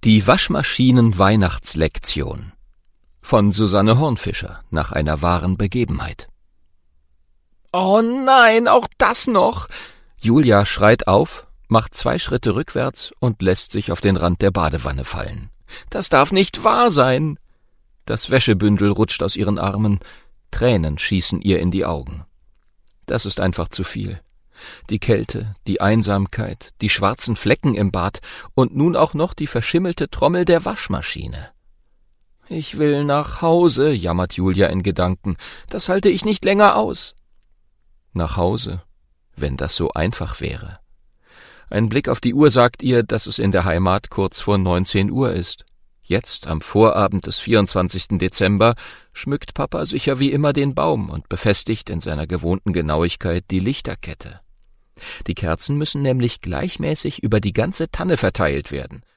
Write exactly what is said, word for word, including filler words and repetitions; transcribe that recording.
Die Waschmaschinen-Weihnachtslektion von Susanne Hornfischer nach einer wahren Begebenheit. »Oh nein, auch das noch!« Julia schreit auf, macht zwei Schritte rückwärts und lässt sich auf den Rand der Badewanne fallen. »Das darf nicht wahr sein!« Das Wäschebündel rutscht aus ihren Armen, Tränen schießen ihr in die Augen. Das ist einfach zu viel. Die Kälte, die Einsamkeit, die schwarzen Flecken im Bad und nun auch noch die verschimmelte Trommel der Waschmaschine. »Ich will nach Hause«, jammert Julia in Gedanken, »das halte ich nicht länger aus.« Nach Hause, wenn das so einfach wäre. Ein Blick auf die Uhr sagt ihr, dass es in der Heimat kurz vor neunzehn Uhr ist. Jetzt, am Vorabend des vierundzwanzigsten Dezember, schmückt Papa sicher wie immer den Baum und befestigt in seiner gewohnten Genauigkeit die Lichterkette. Die Kerzen müssen nämlich gleichmäßig über die ganze Tanne verteilt werden.